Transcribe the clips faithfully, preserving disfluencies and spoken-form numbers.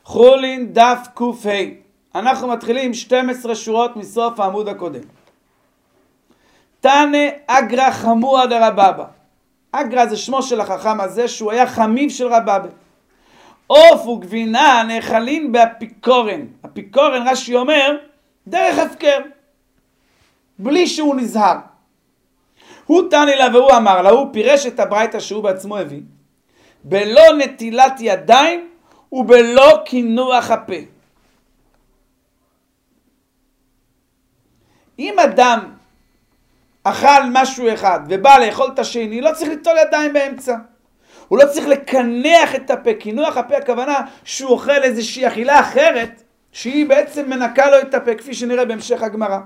חולין דף קוף ה'. אנחנו מתחילים שתים עשרה שורות מסוף העמוד הקודם. תנא אגרא חמוה דרבבא. אגרא זה שמו של החכם הזה שהוא היה חמיב של רבבא. עוף וגבינה נאכלים באפיקורן. אפיקורן רש"י אומר דרך הפקר, בלי שהוא נזהר. הוא תנא לה והוא אמר לה, הוא פירש את הברייתא שהוא בעצמו הביא, בלא נטילת ידיים ובלא קינוח הפה. אם אדם אכל משהו אחד ובא לאכול את השני, לא צריך ליטול ידיים באמצע. הוא לא צריך לקנח את הפה. קינוח הפה הכוונה שהוא אוכל איזושהי אכילה אחרת שהיא בעצם מנקה לו את הפה, כפי שנראה בהמשך הגמרא.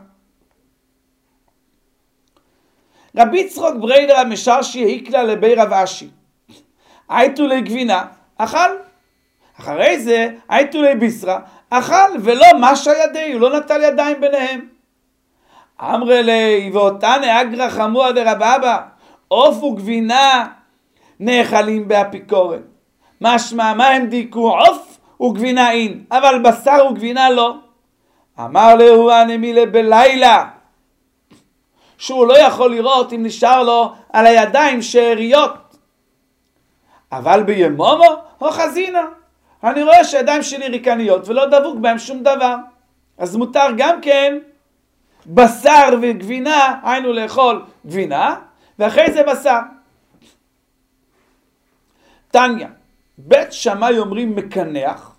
רבי יצחק בריידא משרשי היקלה לבי רב אשי. הייתו לי גבינה, אכל. אחרי זה הייתו לי ביסרה, אכל, ולא משה ידי, הוא לא נטל ידיים ביניהם. אמרי לי ואותנא אגרא חמוה דרבבא, עוף וגבינה נאכלים באפיקורן. משמע, מה הם דייקו? עוף וגבינה אין, אבל בשר וגבינה לא. אמר לו הנמילה בלילה, שהוא לא יכול לראות אם נשאר לו על הידיים שאריות. אבל בימומו או חזינה, אני רואה שהידיים שלי ריקניות ולא דבוק בהם שום דבר. אז מותר גם כן בשר וגבינה, היינו לאכול גבינה, ואחרי זה בשר. תניא, בית שמאי אומרים מקנח,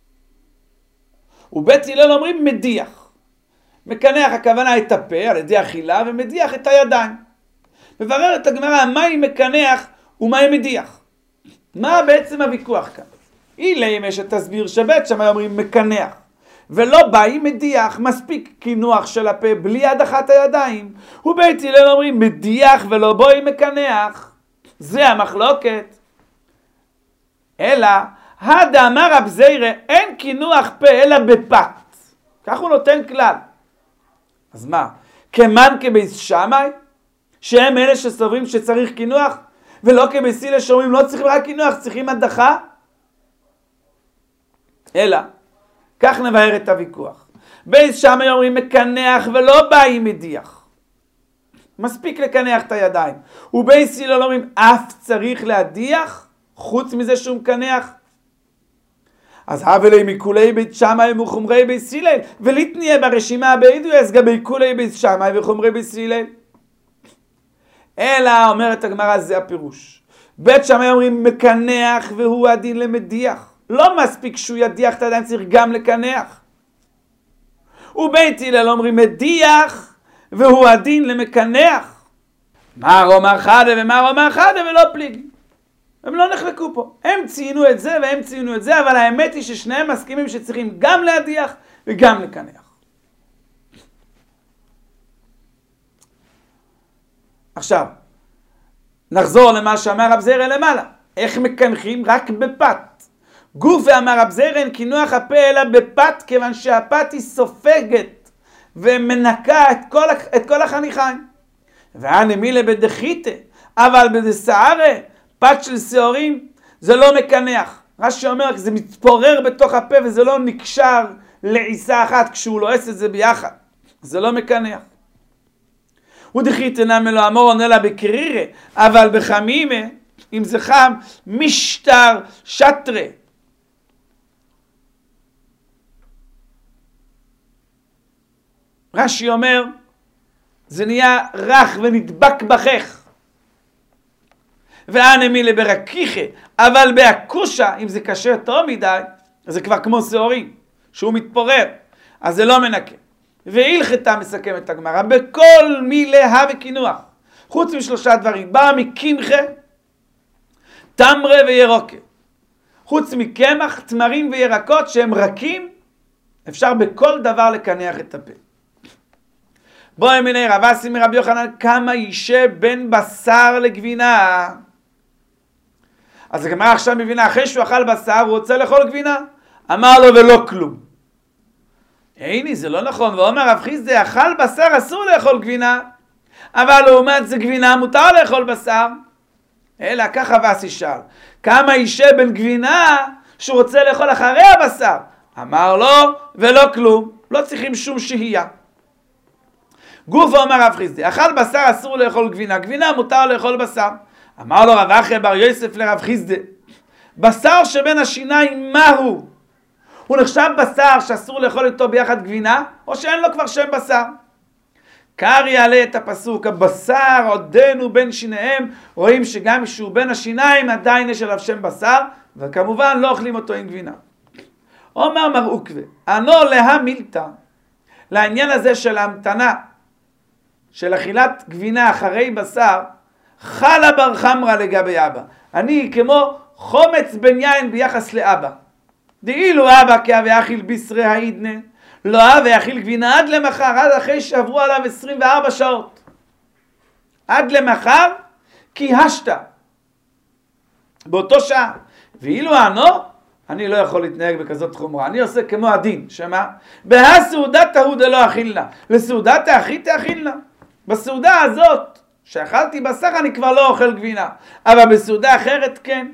ובית הלל אומרים מדיח. מקנח הכוונה את הפה על ידי אכילה, ומדיח את הידיים. מברר את הגמרא, מהי מקנח ומהי מדיח? מה בעצם הוויכוח כאן? אילי אם יש תסביר שבית שמאי אומרים מקנח, ולא באי מדיח, מספיק קינוח של הפה בלי הדחת הידיים. ובית הלל אומרים מדיח ולא בואי מקנח. זה המחלוקת. אלא הדה אמר רב זיירא, אין קינוח פה אלא בפת. כך הוא נותן כלל. אז מה? כמן כבייס שמאי, שהם אלה שסוברים שצריך קינוח, ולא כבייס הלל שאומרים לא צריכים רק קינוח, צריכים הדחה? אלא כך נבהר את הוויכוח. בייס שמאי אומרים מקנח ולא באי מדיח, מספיק לקנח את הידיים. ובייס הלל אומרים אף צריך להדיח חוץ מזה שהוא מקנח. אז הבלי מכולי בית שמאי וחומרי בית הלל, וליתניה ברשימה בעדו אז גבי כולי בית שמאי וחומרי בית הלל. אלא אומרת הגמרא, זה הפירוש. בית שמאי אומרים מקנח והוא הדין למדיח, לא מספיק שהוא ידיח את הידיים, צריך גם לקנח. ובית הלל אומרים מדיח והוא הדין למקנח. מה רומא חדה ומה רומא חדה ולא פליגי. הם לא נחלקו פה. הם ציינו את זה והם ציינו את זה, אבל האמת היא ששניהם מסכימים שצריכים גם להדיח וגם לקנח. עכשיו, נחזור למה שאמר רב זיירא למעלה. איך מקנחים? רק בפת. גוף ואמר רב זיירא אין קינוח הפה אלא בפת, כיוון שהפת היא סופגת ומנקה את כל, את כל החניכיים. והנמילה בדחיתה, אבל בדסערה, פת של שעורים, זה לא מקנח. רש"י אומר, זה מתפורר בתוך הפה וזה לא נקשר לעיסה אחת כשהוא לועס את זה ביחד. זה לא מקנח. ודחיתה נמי לא אמור עונה לה בקרירה, אבל בחמימה, אם זה חם, משטר שטרה. רש"י אומר, זה נהיה רך ונדבק בחך. והנמילה ברקיחה, אבל בהקושה, אם זה קשה טוב מדי, אז זה כבר כמו שעורים, שהוא מתפורר, אז זה לא מנקה. והילכתה מסכם את הגמרא, בכל מילה וקינוח, חוץ משלושה דברים, בא מקמחה, תמרה וירוקה. חוץ מקמח, תמרים וירקות שהם רכים, אפשר בכל דבר לקנח את הפה. בואי מיני רב אסי מרבי יוחנן, כמה יישה בין בשר לגבינה. אז הגמרא עכשיו מבינה, אחרי שהוא אכל בשר, הוא רוצה לאכול גבינה. אמר לו ולא כלום. הנה, זה לא נכון. ואומר רב חיסדא, אכל בשר אסור לאכול גבינה, אבל לעומת זה גבינה מותר לאכול בשר. אלא ככה ואסי שאל, כמה יישה בין גבינה שהוא רוצה לאכול אחרי הבשר. אמר לו, ולא כלום, לא צריכים שום שהייה. גוף אומר רב חיסדא, אכל בשר אסור לאכול גבינה, גבינה מותר לאכול בשר. אמר לו רב אחי בר יוסף לרב חיסדא, בשר שבין השיניים מהו? הוא נחשב בשר שאסור לאכול איתו ביחד גבינה, או שאין לו כבר שם בשר? קרא יעלה את הפסוק, הבשר עודנו בין שיניהם, רואים שגם שהוא בין השיניים עדיין יש עליו שם בשר, וכמובן לא אוכלים אותו עם גבינה. אומר מר עוקווה, ענו להמילתא, לעניין הזה של ההמתנה, של אכילת גבינה אחרי בשר, חלה בר חמרא לגבי אבא. אני כמו חומץ בן יין ביחס לאבא. דאילו אבא כאבי אכיל בישרי העידנה, לא אבא אכיל גבינה עד למחר, עד אחרי שעברו עליו עשרים וארבע שעות. עד למחר, כי השתה. באותו שעה. ואילו ענו, אני לא יכול להתנהג בכזאת חומרה. אני עושה כמו הדין, שמה? בהסעודת תהו דלא אכילנה. לסעודת האחי תאכילנה. בסעודה הזאת, שאכלתי בשר, אני כבר לא אוכל גבינה. אבל בסעודה אחרת כן.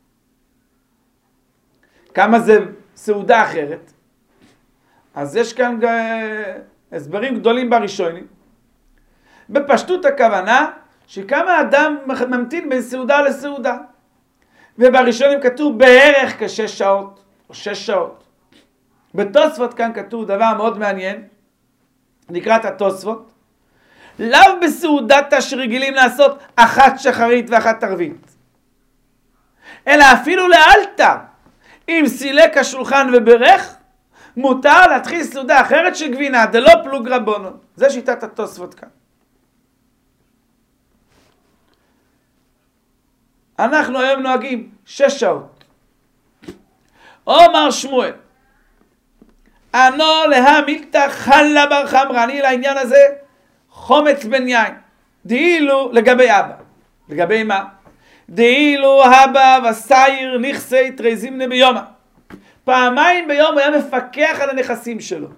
כמה זה סעודה אחרת? אז יש כאן הסברים גדולים בראשונים. בפשטות הכוונה, שכמה אדם ממתין בין סעודה לסעודה. ובראשונים כתוב בערך כשש שעות, או שש שעות. בתוספות כאן כתוב דבר מאוד מעניין, נקרא את התוספות. לאו בסעודתא שרגילים לעשות אחת שחרית ואחת ערבית, אלא אפילו לאלתר, אם סילק השולחן וברך, מותר להתחיל סעודה אחרת של גבינה, דלא פלוג רבונו. זה שיטת התוספות כאן. אנחנו היום נוהגים שש שעות. אומר שמואל, ענו להמילתא חלה בר חמרא, אני לעניין הזה חומץ בן יין. דאילו לגבי אבא. לגבי מה? דאילו אבא וסייר נכסי תרי זימנה ביומא. פעמיים ביום הוא היה מפקח על הנכסים שלו.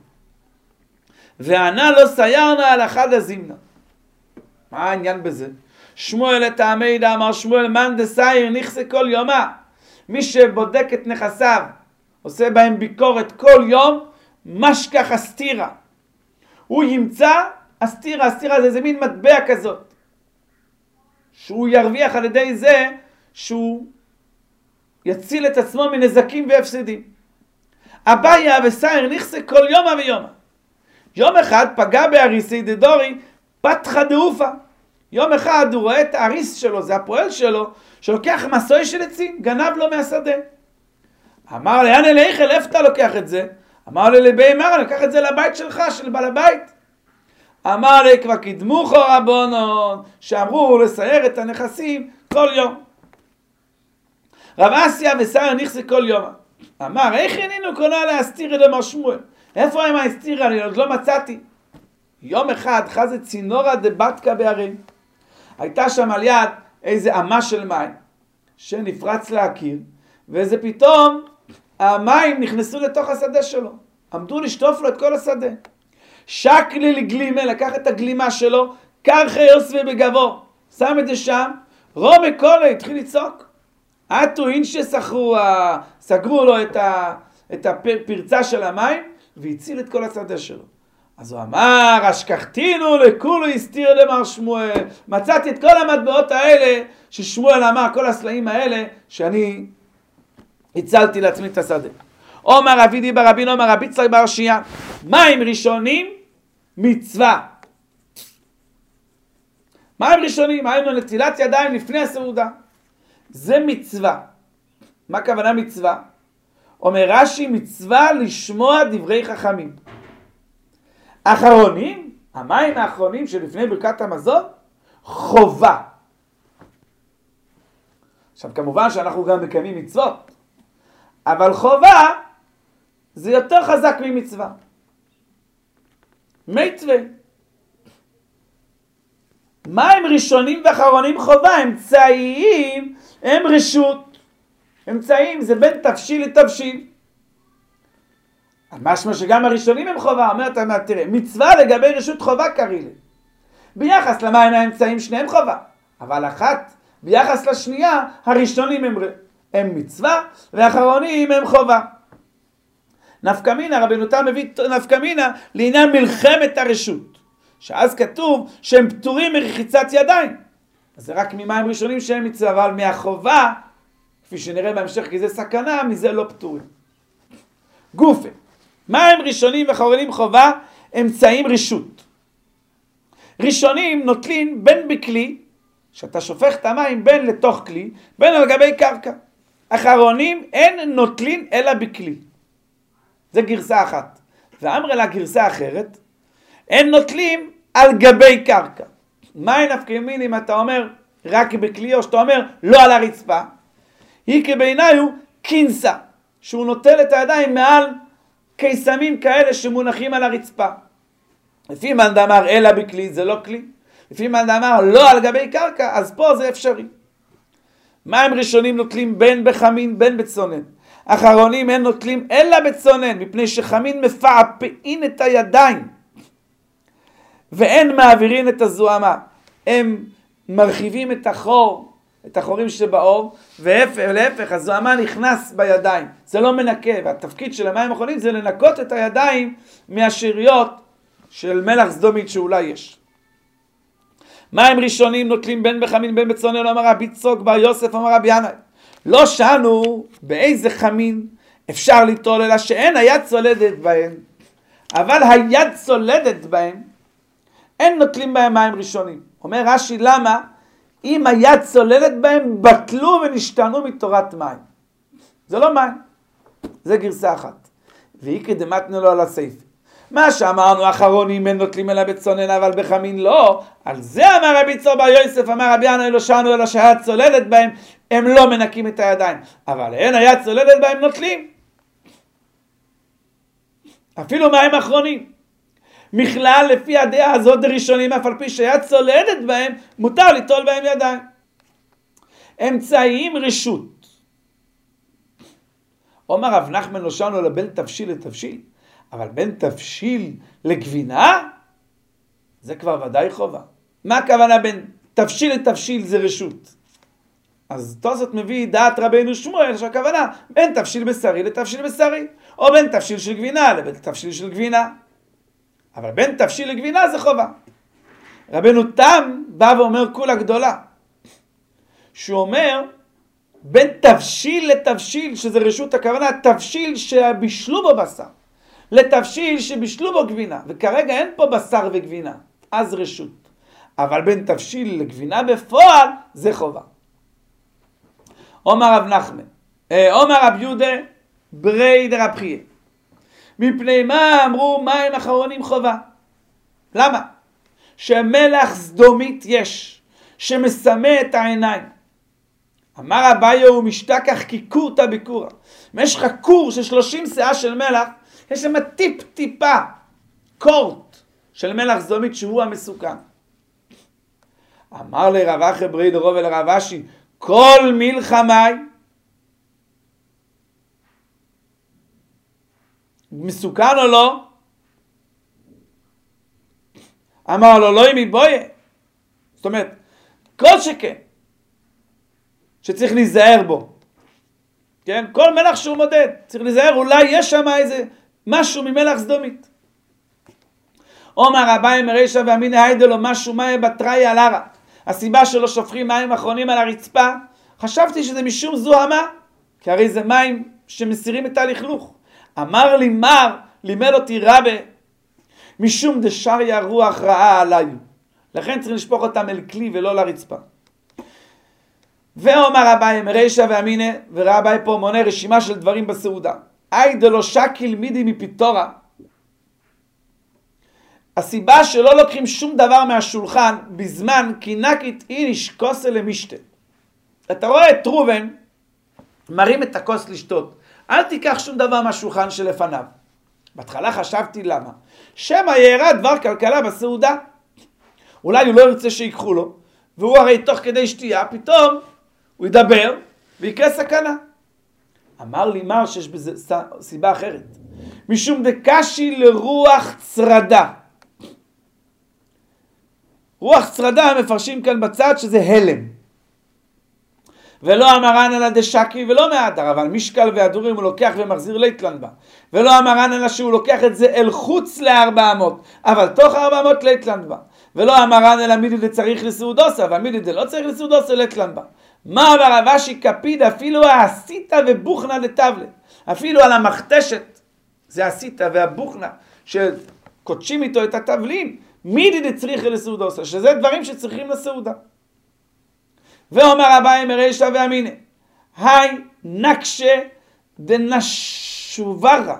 וענה לא סיירנה על אחד הזימנה. מה העניין בזה? שמואל את העמידה, אמר שמואל, מן דסייר נכסי כל יומא. מי שבודק את נכסיו, עושה בהם ביקורת כל יום, משכח הסתירה. הוא ימצא הסתירה, הסתירה זה איזה מין מטבע כזאת. שהוא ירוויח על ידי זה שהוא יציל את עצמו מנזקים והפסדים. אביה וסייר נכסי כל יומא ויומא. יום אחד פגע באריסי דדורי פתחה דעופה. יום אחד הוא רואה את האריס שלו, זה הפועל שלו, שלוקח מסוי של עצים, גנב לו מהשדה. אמר לי, יאנה לאיכל, איפה אתה לוקח את זה? אמר לי, לבי מר, אני לוקח את זה לבית שלך, של בעל הבית. אמר לי, כבר קדמו חו רבונון, שאמרו לסייר את הנכסים כל יום. רב אסיה וסייר נכסי כל יום. אמר, איך ענינו קונה להסתיר את אמר שמואל? איפה הם ההסתירה? אני עוד לא מצאתי. יום אחד חזה צינורה דבתקה בערים. הייתה שם על יד איזה אמה של מים שנפרץ להקיר, ואיזה פתאום המים נכנסו לתוך השדה שלו. עמדו לשטוף לו את כל השדה. שקלי לגלימה, לקח את הגלימה שלו, קרחי יוסבי בגבו, שם את זה שם, רומי קולה, התחיל לצעוק. עטו אינשי סחרו, סגרו לו את, ה, את הפרצה של המים, והציל את כל השדה שלו. אז הוא אמר, השכחתינו לכולו הסתיר למר שמואל. מצאתי את כל המטבעות האלה ששמואל אמר, כל הסלעים האלה, שאני הצלתי לעצמי את השדה. אומר רבי דיבר רבינו, אומר רבי יצחק בר שייה, מים ראשונים? מצווה. מים ראשונים? היינו נטילת ידיים לפני הסעודה. זה מצווה. מה הכוונה מצווה? אומר רש"י, מצווה לשמוע דברי חכמים. אחרונים, המים האחרונים שלפני ברכת המזון, חובה. עכשיו כמובן שאנחנו גם מקיימים מצוות, אבל חובה זה יותר חזק ממצווה. מצווה. מים ראשונים ואחרונים חובה, אמצעיים הם רשות. אמצעיים זה בין תבשיל לתבשיל. משמע שגם הראשונים הם חובה, אומרת, תראה, מצווה לגבי רשות חובה קרי לי. ביחס למים האמצעים שניהם חובה, אבל אחת, ביחס לשנייה, הראשונים הם הם מצווה, ואחרונים הם חובה. נפקא מינה, רבנו תם מביא נפקא מינה לעניין מלחמת הרשות, שאז כתוב שהם פטורים מרחיצת ידיים. אז זה רק ממים ראשונים שהם מצווה, אבל מהחובה, כפי שנראה בהמשך, כי זה סכנה, מזה לא פטורים. גופה, מים ראשונים ואחרונים חובה, אמצעים רשות. ראשונים נוטלים בין בכלי, שאתה שופך את המים בין לתוך כלי, בין על גבי קרקע. אחרונים אין נוטלים אלא בכלי. זה גרסה אחת. ואמרה לה גרסה אחרת, אין נוטלים על גבי קרקע. מה נפקא מינה אם אתה אומר רק בכלי, או שאתה אומר לא על הרצפה? היא כבעיניי הוא כינסה, שהוא נוטל את הידיים מעל קיסמים כאלה שמונחים על הרצפה. לפי מאן דאמר אלא בכלי, זה לא כלי. לפי מאן דאמר לא על גבי קרקע, אז פה זה אפשרי. מים ראשונים נוטלים בין בחמין בין בצונן. אחרונים אין נוטלים אלא בצונן, מפני שחמין מפעפעין את הידיים ואין מעבירים את הזוהמה. הם מרחיבים את החור, את החורים שבאור, ולהפך, הזוהמה נכנס בידיים. זה לא מנקה, והתפקיד של המים האחרונים זה לנקות את הידיים מהשאריות של מלח סדומית שאולי יש. מים ראשונים נוטלים בין בחמין בין בצונן, אמר רבי צחוק בר יוסף, אמר רבי ינאי. לא שאנו באיזה חמין אפשר ליטול, אלא שאין היד צולדת בהם, אבל היד צולדת בהם, אין נוטלים בהם מים ראשונים. אומר רש"י, למה? אם היד צולדת בהם, בטלו ונשתנו מתורת מים. זה לא מים, זה גרסה אחת. והיא קדמתנו לו על הסעיף. מה שאמרנו אחרונים אין נוטלים אלא בצונן, אבל בחמין לא. על זה אמר רבי צחוק בר יוסף, אמר רבי ינאי, לא שאנו אלא שהיד צולדת בהם, הם לא מנקים את הידיים. אבל אין היד צולדת בהם נוטלים. אפילו מים אחרונים. מכלל לפי הדעה הזאת הראשונים, אף על פי שהיד צולדת בהם, מותר ליטול בהם ידיים. אמצעים רשות. אומר רב נחמן, לא שאנו אלא בין תבשיל לתבשיל. אבל בין תבשיל לגבינה, זה כבר ודאי חובה. מה הכוונה בין תבשיל לתבשיל? זה רשות. אז תוספות מביא דעת רבנו שמואל, שהכוונה בין תבשיל בשרי לתבשיל בשרי, או בין תבשיל של גבינה לבין תבשיל של גבינה. אבל בין תבשיל לגבינה זה חובה. רבנו תם בא ואומר כולה גדולה, שהוא אומר בין תבשיל לתבשיל, שזה רשות, הכוונה תבשיל שבישלו בו בשר, לתבשיל שבישלו בו גבינה, וכרגע אין פה בשר וגבינה, אז רשות. אבל בין תבשיל לגבינה בפועל זה חובה. אומר רב נחמן, אומר רב יהודה ברי דרב חייא, מפני מה אמרו מים אחרונים חובה? למה? שמלח סדומית יש, שמסמא את העיניים. אמר אביי הוא משתכח כיכורתא ביקורא. אם יש לך כור של שלושים שאה של מלח, יש שם טיפ טיפה, קורט של מלח סדומית שהוא המסוכן. אמר לרב אחי ברי דרוב ולרב אשי, כל מלחמי מסוכן או לא? אמר לו לא אם יבויה. זאת אומרת, כל שכן שצריך להיזהר בו, כן? כל מלח שהוא מודד צריך להיזהר, אולי יש שם איזה משהו ממלח סדומית. אומר אביי מרישא ואמינא היידה לו משהו מאי בתראי על הרע. הסיבה שלא שופכים מים אחרונים על הרצפה, חשבתי שזה משום זוהמה, כי הרי זה מים שמסירים את הלכלוך. אמר לי מר, לימד אותי רבה, משום דשריה רוח רעה עליי. לכן צריך לשפוך אותם אל כלי ולא לרצפה. ואומר אביי מרישא ואמינא, ורבי פה מונה רשימה של דברים בסעודה. היידה לו שקיל מידי מפיתורה. הסיבה שלא לוקחים שום דבר מהשולחן בזמן כי נקית איניש כוסה למשתה. אתה רואה את רובן מרים את הכוס לשתות. אל תיקח שום דבר מהשולחן שלפניו. בהתחלה חשבתי למה. שמא יארע דבר כלכלה בסעודה. אולי הוא לא ירצה שיקחו לו, והוא הרי תוך כדי שתייה, פתאום הוא ידבר ויקרה סכנה. אמר לי מר שיש בזה סיבה אחרת. משום דקשי לרוח צרדה. רוח צרדה מפרשים כאן בצד שזה הלם. ולא אמרן אלא דשקי ולא מהדר, אבל משקל והדורים הוא לוקח ומחזיר ליתלן בה. ולא אמרן אלא שהוא לוקח את זה אל חוץ לארבע אמות, אבל תוך ארבע אמות ליתלן בה. ולא אמרן אלא מידי דצריך לסעודוס, אבל מידי דלא צריך לסעודוס ליתלן בה. מה אמר רב אשי קפיד אפילו העשיתה ובוכנה לטבלה, אפילו על המכתשת, זה העשיתה והבוכנה, שקודשים איתו את הטבלים, מידי דצריך לסעודוס, שזה דברים שצריכים לסעודה. ואומר אביי מרישא ואמינא, היי נקשה דנשוברה.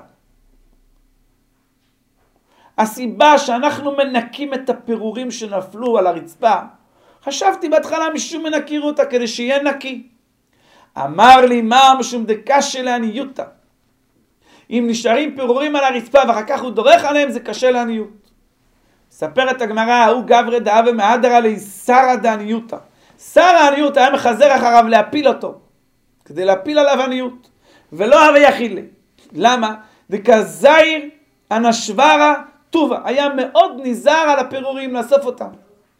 הסיבה שאנחנו מנקים את הפירורים שנפלו על הרצפה, חשבתי בהתחלה משום מנקירו אותה כדי שיהיה נקי. אמר לי מה משום דקשה לעניותה. אם נשארים פירורים על הרצפה ואחר כך הוא דורך עליהם, זה קשה לעניות. ספרת הגמרא, ההוא גברי דאבה מהדרה ליסרא דעניותא. שר העניות היה מחזר אחריו להפיל אותו, כדי להפיל עליו עניות, ולא הווה יחילה. למה? דכזיר הנשברה טובה, היה מאוד נזהר על הפירורים לאסוף אותם.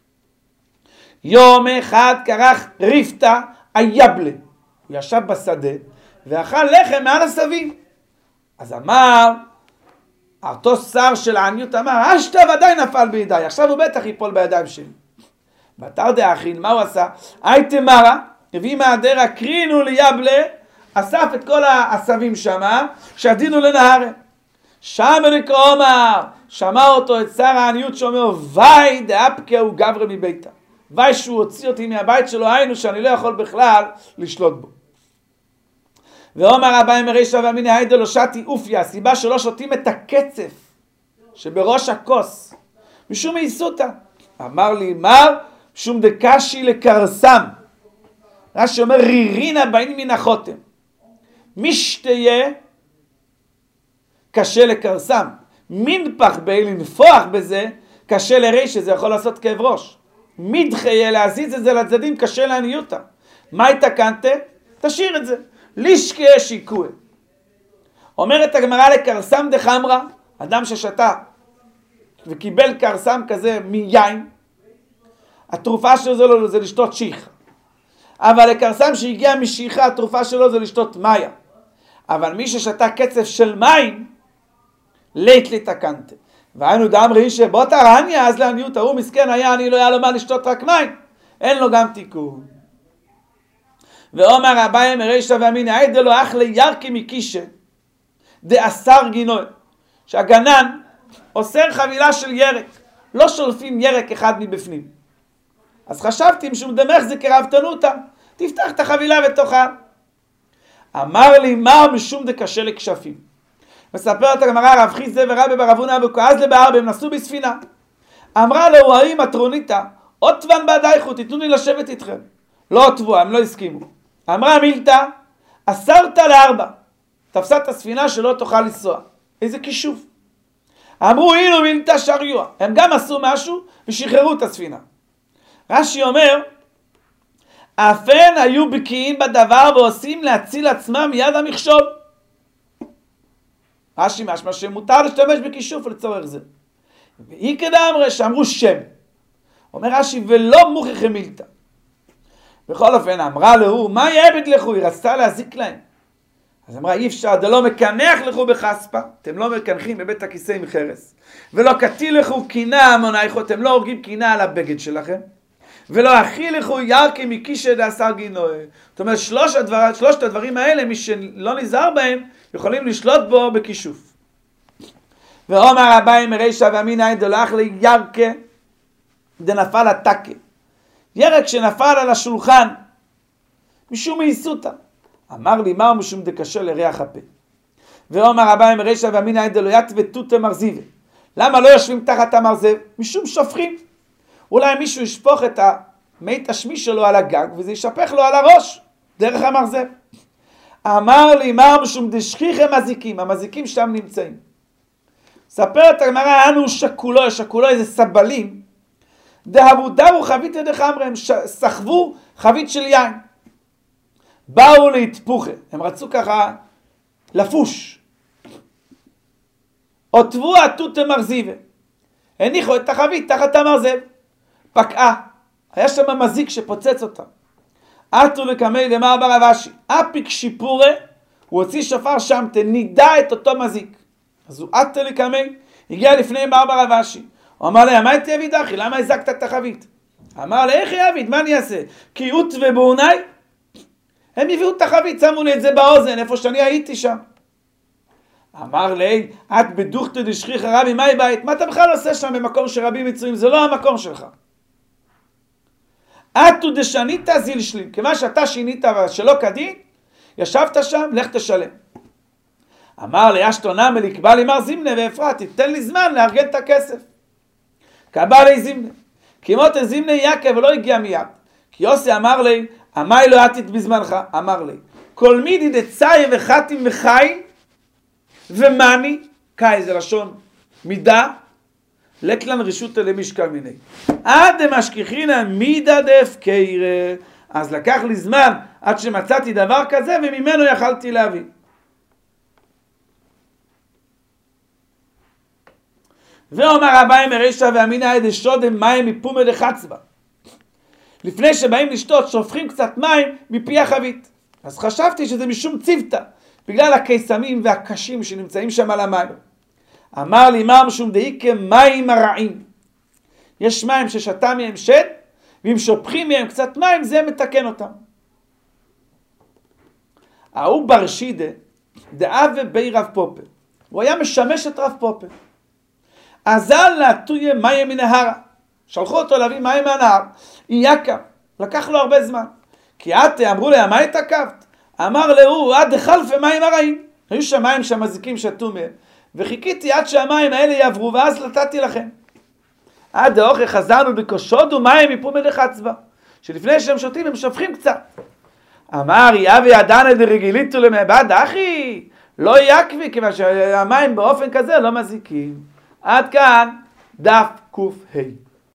יום אחד קרח ריפתא היבלה, הוא ישב בשדה ואכל לחם מעל הסבים. אז אמר, אותו שר של העניות אמר, אשתא ודאי נפל בידיי, עכשיו הוא בטח ייפול בידיים שלי. בתר דאכיל, מה הוא עשה? הייתם מרה, הביא מהדרה, קרינו ליבלה, אסף את כל העשבים שמה, שדינו לנהרה. שם נקרומר, שמע אותו את שר העניות שאומר, וי דאפקה הוא גברי מביתה. וי שהוא הוציא אותי מהבית שלו, היינו שאני לא יכול בכלל לשלוט בו. ואומר אביי מרישא ואמינא, היידא לא שתי אופיה, הסיבה שלא שותים את הקצף שבראש הכוס, משום מעיסותא. אמר לי, מר, שום דקשי לקרסם. רש"י אומר, רירינה באים מן החותם. משתיה קשה לקרסם. מנפח בי לנפוח בזה, קשה לרישא, זה יכול לעשות כאב ראש. מדחיה להזיז את זה לצדדים, קשה לעניותא. מה התקנת? תשאיר את זה. לישקה שיקוה. אומרת הגמרא לקרסם דחמרה, אדם ששתה וקיבל קרסם כזה מיין, התרופה שלו זה לשתות שיחה. אבל לקרסם שהגיע משיחה, התרופה שלו זה לשתות מיה. אבל מי ששתה קצף של מים, לית לתקנתה. והיינו דאמרי שבוא תרניה, אז לעניות ההוא מסכן היה, אני לא היה לו מה לשתות רק מים. אין לו גם תיקון. ואומר אביי מרישא ואמינא, היידא לו אך לירקי מקישה, דאסר גינוי. שהגנן אוסר חבילה של ירק. לא שולפים ירק אחד מבפנים. אז חשבתי משום דמך זה כרבתנותא, תפתח את החבילה ותאכל. אמר לי, מה משום דקשה לכשפים. מספרת הגמרא, רב חיסדא ורבי בר אבונה אבו כעז לבהר, הם נסעו בספינה. אמרה לו, האי מטרוניתא, עוד תבן בעדייכו, תיתנו לי לשבת איתכם. לא עטבו, הם לא הסכימו. אמרה מילתא, אסרת לארבע, תפסה את הספינה שלא תוכל לנסוע. איזה כישוף. אמרו, אילו מילתא שריוע, הם גם עשו משהו ושחררו את הספינה. רש"י אומר, אפן היו בקיאים בדבר ועושים להציל עצמם מיד המכשול. רש"י משמע שמותר להשתמש בכישוף לצורך זה. והיא כדאמרי שאמרו שם. אומר רש"י, ולא מוכיחי מילתא. בכל אופן אמרה לו, מה יעבד לכו? היא רצתה להזיק להם. אז אמרה, אי אפשר, דלא מקנח לכו בחספה, אתם לא מקנחים בבית הכיסא עם חרס. ולא קטיל לכו קינה המונייכו, אתם לא הורגים קינה על הבגד שלכם. ולא אכיל לכו ירקי מקישה דאסר גינוי. זאת אומרת, שלוש הדבר, שלושת הדברים האלה, מי שלא נזהר בהם, יכולים לשלוט בו בכישוף. ואומר אביי מרישא ואמינא, היידא לו אך לירקה דנפל התקה. ירק שנפל על השולחן, משום מעיסותא. אמר לי, מהו משום דקשה לריח הפה. ואומר אביי מרישא ואמינא, היידא לו יתווה תותא מרזיבה. למה לא יושבים תחת המרזב? משום שופכים. אולי מישהו ישפוך את המי תשמי שלו על הגג, וזה ישפך לו על הראש, דרך המרזב. אמר לי, מה משום דשכיחי מזיקים, המזיקים שם נמצאים. ספרת הגמרא, אנו שקולו, שקולו איזה סבלים, דהבו דרו חבית דחמרי, הם סחבו חבית של יין. באו להתפוחה, הם רצו ככה לפוש. עוטבו התותא מרזיבה, הניחו את החבית תחת המרזב. פקעה, היה שם מזיק שפוצץ אותה. עטו לקמי דמר בר רב אשי, אפיק שיפורה, הוא הוציא שופר שם, תנידע את אותו מזיק. אז הוא עטו לקמי, הגיע לפני בר בר רב אשי. הוא אמר לה, מה הייתי אביד אחי? למה הזקת את החבית? אמר לה, איך אביד? מה אני אעשה? כי אות ובעוני? הם הביאו את החבית, שמו לי את זה באוזן, איפה שאני הייתי שם. אמר לי, את בדוכתא דשכיחא רבי מאי בית, מה אתה בכלל עושה שם במקום שרבים מצויים? זה לא המקום שלך. אתו דשנית זיל שלים, כיוון שאתה שינית שלא כדין, ישבת שם, לך תשלם. אמר לי, אשתונה מלקבע לי מר זימנה ואפרת, תיתן לי זמן לארגן את הכסף. קבע לי זימנה. כי מות זימנה יקה ולא הגיע מיד. כי יוסי אמר לי, אמי לא עתית בזמנך, אמר לי, כל מידי דצאי וחתים וחיים, ומני, קאי זה לשון מידה, לקלן רשותא למשקל מיני. עד דמשכיחינא מידה דהפקרא, אז לקח לי זמן עד שמצאתי דבר כזה, וממנו יכלתי להביא. ואומר אביי מרישא ואמינא דשודם מים מפומא דחצבא. לפני שבאים לשתות, שופכים קצת מים מפי החבית. אז חשבתי שזה משום צוותא, בגלל הקיסמים והקשים שנמצאים שם על המים. אמר לי, מה משום דאיקה מים הרעים. יש מים ששתה מהם שד, ואם שופכים מהם קצת מים, זה מתקן אותם. ההוא בר שידה, דאבה בי רב פופר. הוא היה משמש את רב פופר. אזל להטויה מים מן ההרה. שלחו אותו להביא מים מהנהר. איקה, לקח לו הרבה זמן. כי את, אמרו לה, מה התעכבת? אמר לו, עד חלפה מים הרעים. היו שם מים שהמזיקים שתו מהם. וחיכיתי עד שהמים האלה יעברו, ואז נתתי לכם. עד האוכל חזרנו בקושודו מים מפומא דחצבא. שלפני שהם שותים הם שופכים קצת. אמר, יאבי עדנא דרגיליתו למעבד אחי, לא יקבי, כיוון שהמים באופן כזה לא מזיקים. עד כאן דף קוף ה'.